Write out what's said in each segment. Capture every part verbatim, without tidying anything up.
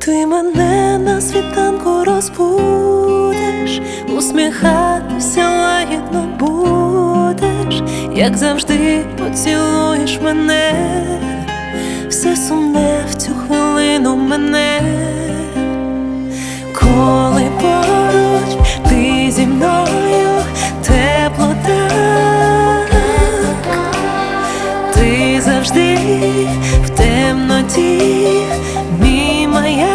Ти мене на світанку розбудиш, усміхатися лагідно будеш, як завжди поцілуєш мене, все сумне в цю хвилину мене. Коли поруч ти зі мною, теплота, ти завжди в темноті, мій маяк.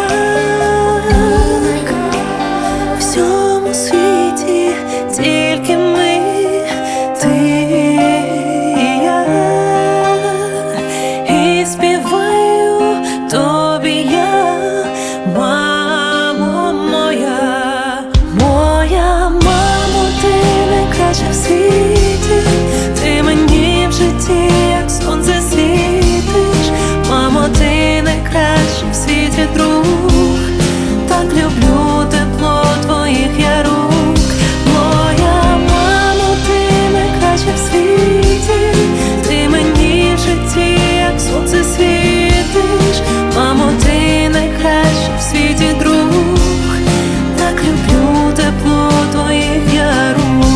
В всьому світі тільки ми, ти і я, і співаю тобі я, мамо моя. Моя мамо, ти найкраща в світі, ти мені в житті як сонце світиш. Мамо, ти найкращий в світі друг, так люблю тепло твоїх я рук. Моя мамо, ти найкраща в світі, ти мені в житті як сонце світиш. Мамо, ти найкращий в світі друг, так люблю тепло твоїх я рук.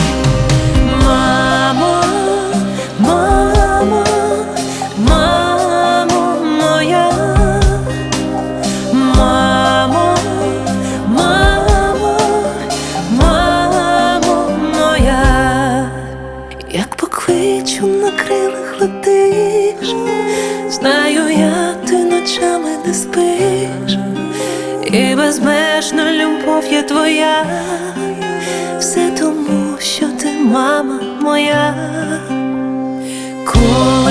Мамо, мамо, мамо моя. Мамо, мамо, мамо моя. Як покличу, на крилах летиш, знаю я, ти ночами не спиш, і безмежна любов є твоя, все тому, що ти мама моя. Коли